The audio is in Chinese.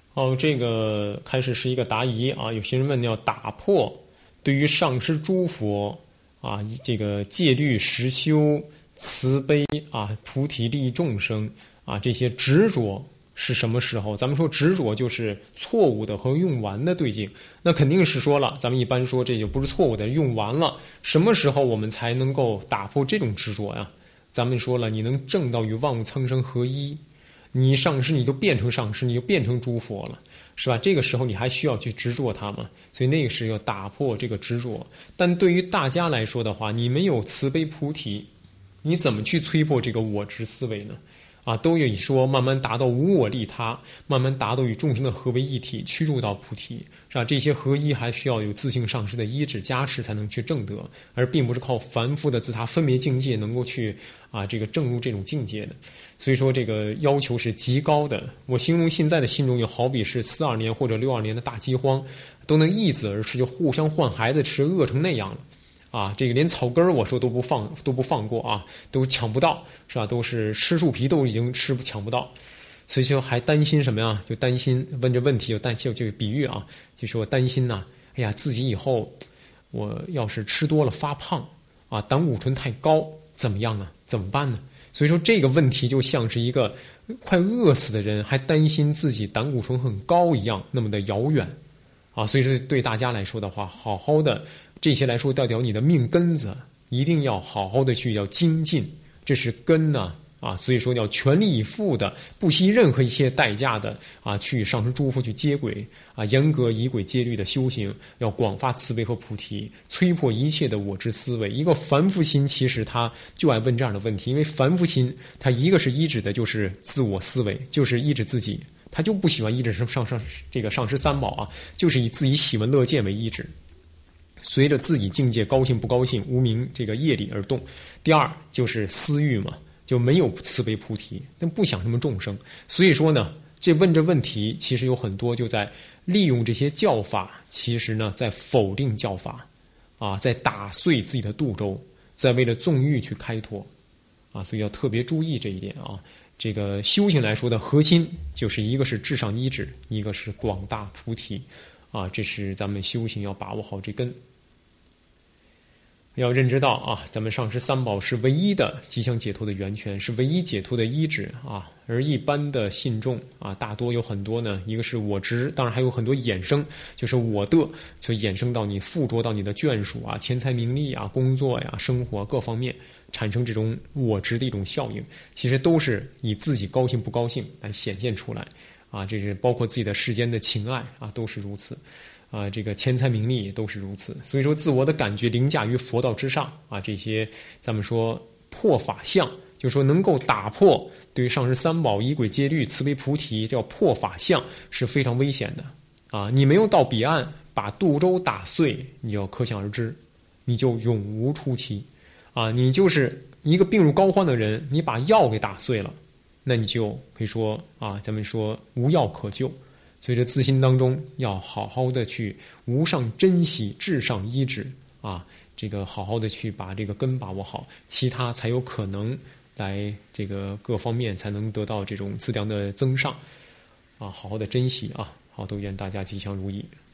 这个开始是一个答疑啊。有些人问要打破对于上师诸佛啊，这个戒律实修、慈悲啊、菩提利益众生啊这些执着是什么时候？咱们说执着就是错误的和用完的对境，那肯定是说了，咱们一般说这就不是错误的，用完了。什么时候我们才能够打破这种执着呀？咱们说了，你能证到与万物苍生合一。你上师，你就变成上师，你就变成诸佛了，是吧？这个时候你还需要去执着它吗？所以那个是要打破这个执着。但对于大家来说的话，你没有慈悲菩提，你怎么去摧破这个我执思维呢？都有说慢慢达到无我利他，慢慢达到与众生的合为一体，驱入到菩提，是吧？这些合一还需要有自性上师的依止加持才能去证得，而并不是靠凡夫的自他分别境界能够去这个证入这种境界的。所以说这个要求是极高的。我形容现在的心中就好比是42年或者62年的大饥荒，都能易子而吃，就互相换孩子吃，饿成那样了。这个连草根我说都不放过啊，都抢不到，是吧？都是吃树皮都已经抢不到，所以就还担心什么呀？就担心问这问题，就担心就比喻啊，就说担心呐，哎呀，自己以后我要是吃多了发胖胆固醇太高怎么样啊？怎么办呢？所以说这个问题就像是一个快饿死的人还担心自己胆固醇很高一样，那么的遥远所以说对大家来说的话，好好的这些来说，调调你的命根子，一定要好好的去要精进，这是根呢所以说要全力以赴的，不惜任何一些代价的去上升诸佛去接轨严格以轨戒律的修行，要广发慈悲和菩提，摧破一切的我之思维。一个凡夫心其实他就爱问这样的问题，因为凡夫心他一个是依止的就是自我思维，就是依止自己，他就不喜欢依止这个上师三宝就是以自己喜闻乐见为依止。随着自己境界高兴不高兴，无明这个业力而动。第二就是私欲嘛，就没有慈悲菩提，但不想什么众生。所以说呢，这问题其实有很多就在利用这些教法，其实呢在否定教法在打碎自己的肚兜，在为了纵欲去开脱所以要特别注意这一点这个修行来说的核心就是一个是至上依止，一个是广大菩提这是咱们修行要把握好这根。要认知到咱们上师三宝是唯一的吉祥解脱的源泉，是唯一解脱的依止而一般的信众大多有很多呢，一个是我执，当然还有很多衍生，就是我的，就衍生到你附着到你的眷属钱财名利工作生活各方面，产生这种我执的一种效应，其实都是以自己高兴不高兴来显现出来这是包括自己的世间的情爱都是如此这个钱财名利也都是如此。所以说自我的感觉凌驾于佛道之上这些咱们说破法相，就是说能够打破对于上师三宝仪轨戒律慈悲菩提叫破法相，是非常危险的你没有到彼岸把肚兜打碎，你就可想而知，你就永无出期你就是一个病入膏肓的人，你把药给打碎了，那你就可以说咱们说无药可救。所以这自心当中要好好的去无上珍惜，至上依止这个好好的去把这个根把握好，其他才有可能来这个各方面才能得到这种资粮的增上好好的珍惜好，都愿大家吉祥如意。